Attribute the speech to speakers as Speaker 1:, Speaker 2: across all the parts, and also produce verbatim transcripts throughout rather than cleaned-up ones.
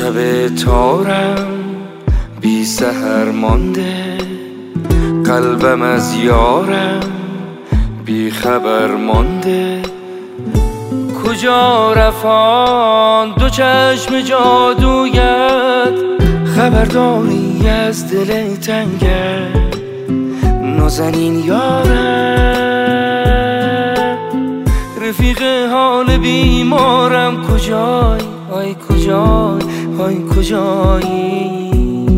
Speaker 1: شب تارم بی سحر مانده، قلبم از یارم بی خبر مانده. کجا رفان دو چشم جادویت، خبرداری از دل تنگت نازنین یارم. رفیق حال بیمارم کجای، آی کجای، آی کجایی.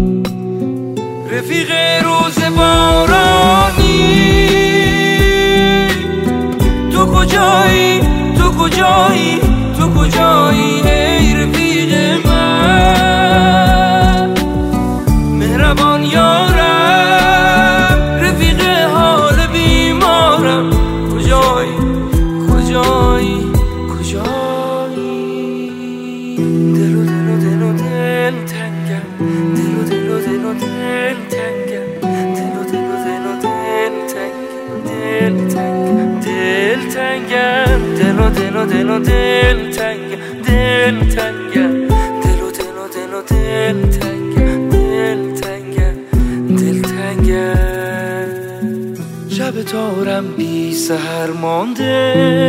Speaker 1: رفیق روز بارانی تو کجایی، تو کجایی، تو کجایی ای رفیق من مهربان یارم. رفیق حال بیمارم کجایی، کجایی، کجایی. دل و دل و دل و دل تنگم، دل و دل و دل و دل تنگم، دل و دل و دل و دل تنگم، دل تنگم، دل تنگم، دل و دل و دل و دل تنگم، دل تنگم، دل و دل و دل و دل تنگم، دل تنگم، دل تنگم. شب تارم بی سحر مانده،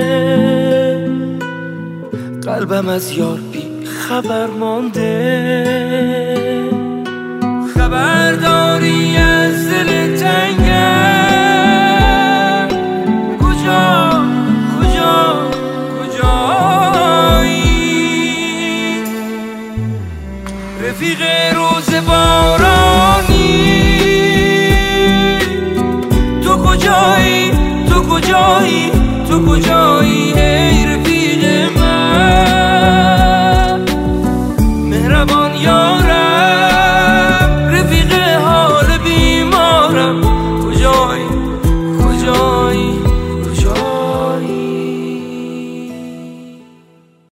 Speaker 1: قلبم از یار بی خبر مانده. خبرداری از دل تنگم کجا، کجا، کجایی. رفیق روز بارانی تو کجایی، تو کجایی، تو کجایی ای رفیق من مهربان یارم. رفیق حال بیمارم کجایی، کجایی.